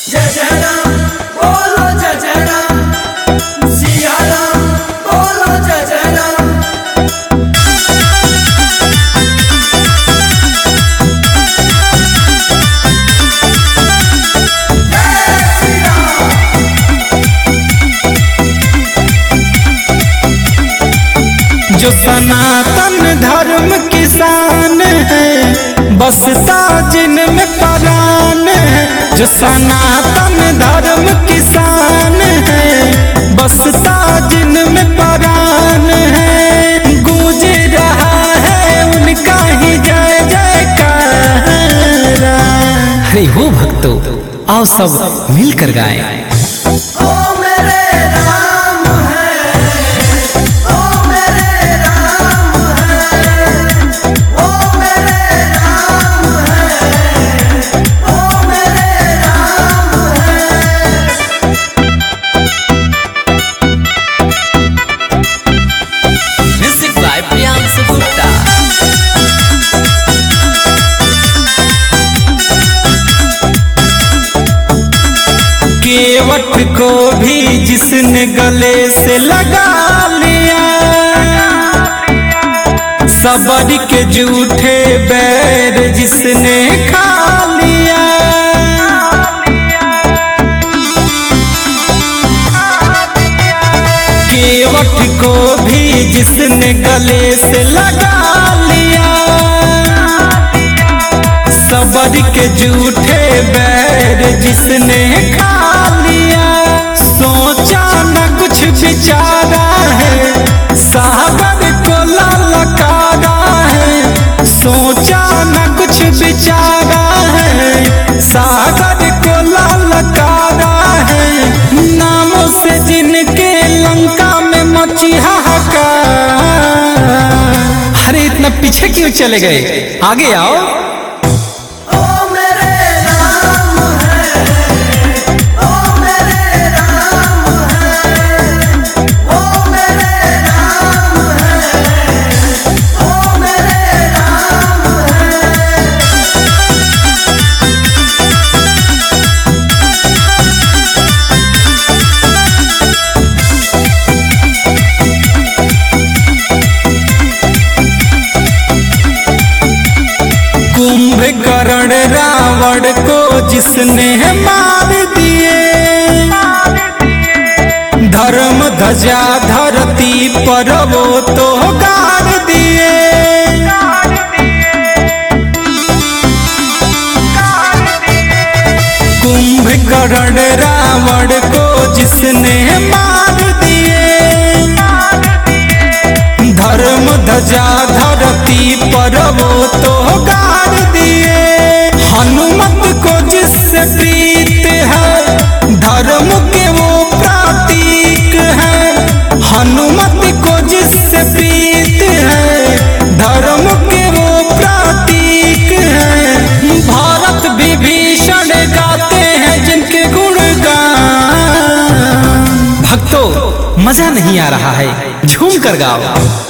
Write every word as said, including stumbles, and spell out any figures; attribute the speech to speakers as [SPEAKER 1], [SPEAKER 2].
[SPEAKER 1] जय जय राम बोलो जय जय राम, सिया राम बोलो जय जय राम।
[SPEAKER 2] जो सनातन धर्म किसान है बसता जिनमें प्राण है। जो सनातन धर्म किसान है बसता जिनमें प्राण है। गूंज रहा है उनका ही जय जयकार। अरे हो भक्तों, आओ सब मिलकर गाएं। केवट को भी जिसने गले से लगा लिया, सबर के जूठे बैर जिसने खा लिया। केवट को भी जिसने गले से लगा लिया, सबर के जूठे बैर जिसने खा लिया। सोचा न कुछ बिचारा है सागर को ललकारा है। सोचा न कुछ बिचारा है सागर को ललकारा है। नामों से जिनके लंका में मची हाहाकार। अरे इतना पीछे क्यों चले गए, आगे आओ। कुंभकर्ण रावण को जिसने मार दिए, धर्म ध्वजा धरती पर वो तो गाड़ दिए। कुंभकर्ण रावण को जिसने मार दिए, धर्म ध्वजा धरती पर वो तो गाड़ दिए। हनुमत को जिससे प्रीत है धर्म के वो प्रतीक है। हनुमत को जिससे प्रीत है धर्म के वो प्रतीक है। भारत विभीषण गाते हैं जिनके गुणगान। भक्तों, मजा नहीं आ रहा है, झूम कर गाओ।